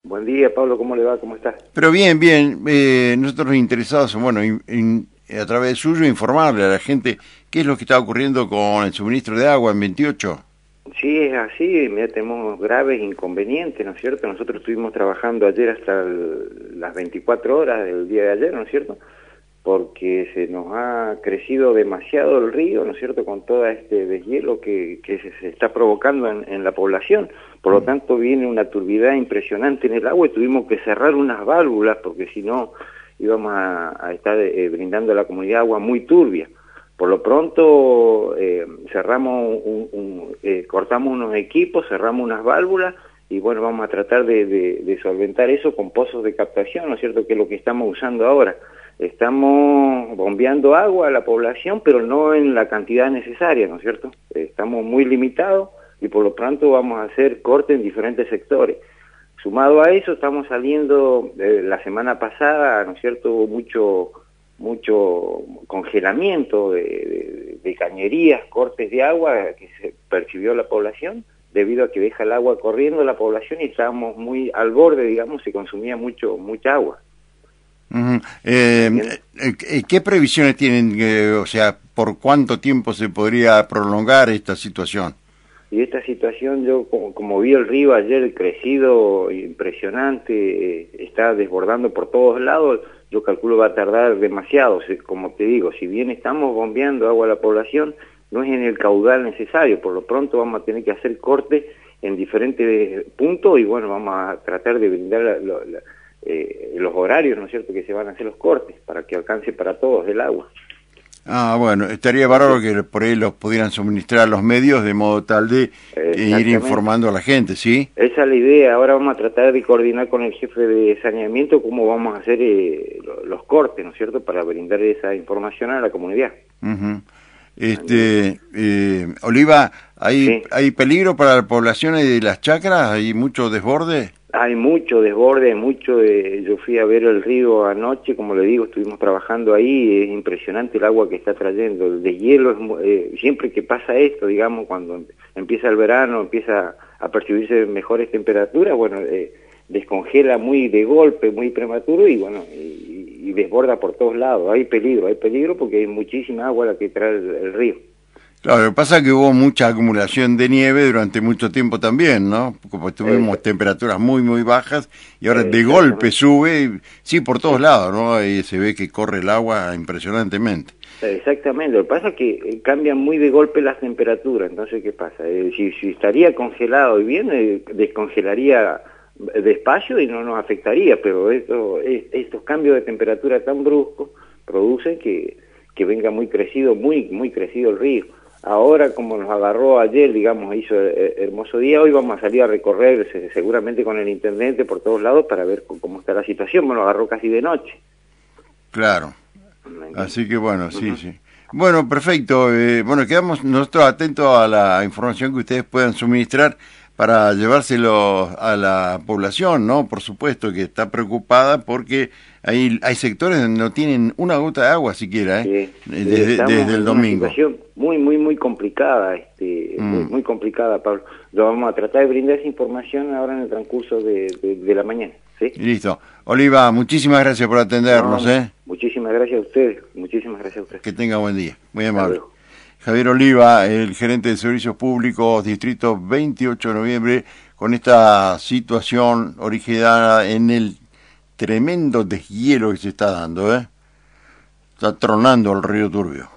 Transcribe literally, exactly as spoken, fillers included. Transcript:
Buen día, Pablo, ¿cómo le va? ¿Cómo está? Pero bien, bien, eh, nosotros interesados, bueno, in, in, a través suyo informarle a la gente qué es lo que está ocurriendo con el suministro de agua en veintiocho. Sí, es así, mira, tenemos graves inconvenientes, ¿no es cierto? Nosotros estuvimos trabajando ayer hasta el, las veinticuatro horas del día de ayer, ¿no es cierto? Porque se nos ha crecido demasiado el río, ¿no es cierto?, con todo este deshielo que, que se, se está provocando en, en la población. Por lo tanto, viene una turbidez impresionante en el agua y tuvimos que cerrar unas válvulas porque si no íbamos a, a estar eh, brindando a la comunidad agua muy turbia. Por lo pronto eh, cerramos, un, un, eh, cortamos unos equipos, cerramos unas válvulas y bueno, vamos a tratar de, de, de solventar eso con pozos de captación, ¿no es cierto?, que es lo que estamos usando ahora. Estamos bombeando agua a la población, pero no en la cantidad necesaria, ¿no es cierto? Estamos muy limitados y por lo pronto vamos a hacer corte en diferentes sectores. Sumado a eso, estamos saliendo, eh, la semana pasada, ¿no es cierto?, hubo mucho, mucho congelamiento de, de, de cañerías, cortes de agua que se percibió la población, debido a que deja el agua corriendo la población y estábamos muy al borde, digamos, se consumía mucho mucha agua. Uh-huh. eh, eh, ¿Qué previsiones tienen? Eh, o sea, ¿por cuánto tiempo se podría prolongar esta situación? Y esta situación, yo como, como vi el río ayer crecido, impresionante, eh, está desbordando por todos lados, yo calculo va a tardar demasiado. Como te digo, si bien estamos bombeando agua a la población, no es en el caudal necesario. Por lo pronto vamos a tener que hacer cortes en diferentes puntos y bueno, vamos a tratar de brindar la, la, la Eh, los horarios, ¿no es cierto?, que se van a hacer los cortes para que alcance para todos el agua. Ah, bueno, estaría bárbaro que por ahí los pudieran suministrar los medios de modo tal de eh, ir informando a la gente, ¿sí? Esa es la idea. Ahora vamos a tratar de coordinar con el jefe de saneamiento cómo vamos a hacer eh, los cortes, ¿no es cierto?, para brindar esa información a la comunidad. Uh-huh. Este, eh, Oliva, ¿hay, sí. ¿hay peligro para la población de las chacras? ¿Hay mucho desborde? Hay mucho desborde, mucho de, yo fui a ver el río anoche, como le digo, estuvimos trabajando ahí, es impresionante el agua que está trayendo, el deshielo, es, eh, siempre que pasa esto, digamos, cuando empieza el verano, empieza a percibirse mejores temperaturas, bueno, eh, descongela muy de golpe, muy prematuro y bueno, y, y desborda por todos lados, hay peligro, hay peligro porque hay muchísima agua la que trae el, el río. Claro, lo que pasa es que hubo mucha acumulación de nieve durante mucho tiempo también, ¿no? Como tuvimos eh, temperaturas muy, muy bajas y ahora eh, de golpe sube, sí, por todos lados, ¿no? Ahí se ve que corre el agua impresionantemente. Exactamente, lo que pasa es que cambian muy de golpe las temperaturas, entonces, ¿qué pasa? Eh, si, si estaría congelado y bien, eh, descongelaría despacio y no nos afectaría, pero esto, estos cambios de temperatura tan bruscos producen que, que venga muy crecido, muy, muy crecido el río. Ahora, como nos agarró ayer, digamos, hizo hermoso día, hoy vamos a salir a recorrer seguramente con el intendente por todos lados para ver cómo está la situación. Bueno, agarró casi de noche. Claro. Así que bueno, sí, uh-huh. sí. Bueno, perfecto. Eh, bueno, quedamos nosotros atentos a la información que ustedes puedan suministrar para llevárselo a la población, ¿no? Por supuesto que está preocupada porque hay, hay sectores donde no tienen una gota de agua siquiera, ¿eh? Sí, desde, desde el domingo. Una situación muy, muy, muy complicada, este, mm. muy, muy complicada, Pablo. Lo vamos a tratar de brindar esa información ahora en el transcurso de, de, de la mañana, ¿sí? Listo. Oliva, muchísimas gracias por atendernos, no, ¿eh? Muchísimas gracias a ustedes, muchísimas gracias a ustedes. Que tenga buen día, muy amable. Javier Oliva, el gerente de Servicios Públicos, Distrito veintiocho de noviembre, con esta situación originada en el tremendo deshielo que se está dando, ¿eh? Está tronando el río Turbio.